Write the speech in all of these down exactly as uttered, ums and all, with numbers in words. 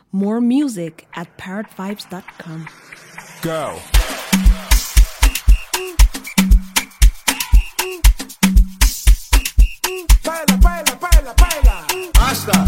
More music at parrot vibes dot com. Go. Baila, baila, baila, baila. Hasta.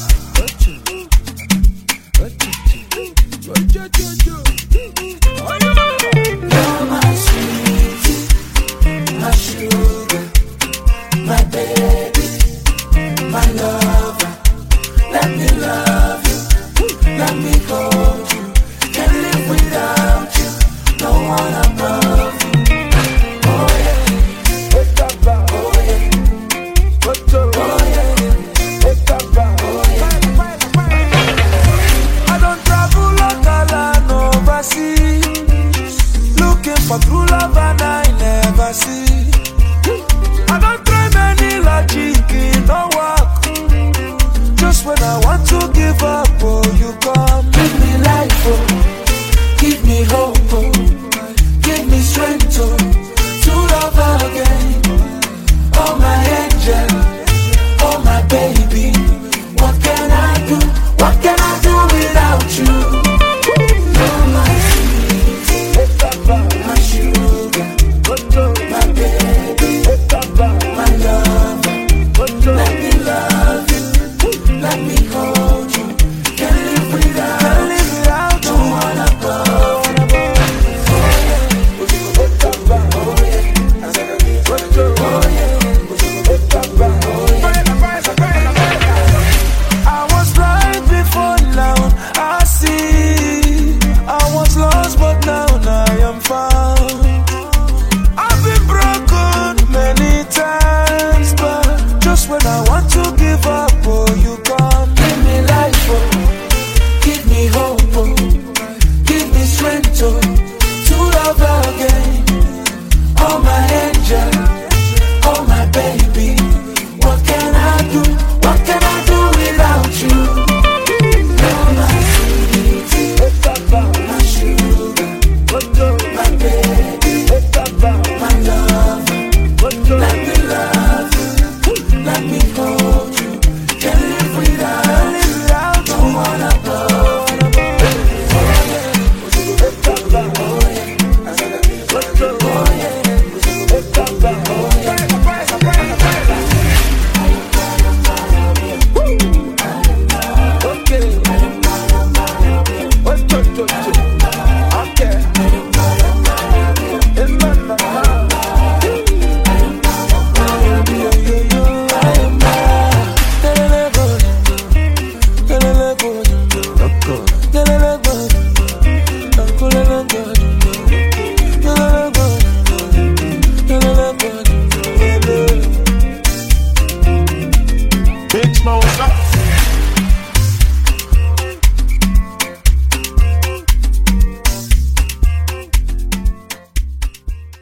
You're my sweetie, my sugar, my baby, my lover. Let me love you, let me hold you. Can't live without you, no one above you. Oh yeah, oh yeah, oh yeah, oh yeah. I don't travel like a land overseas, looking for true love and I never see.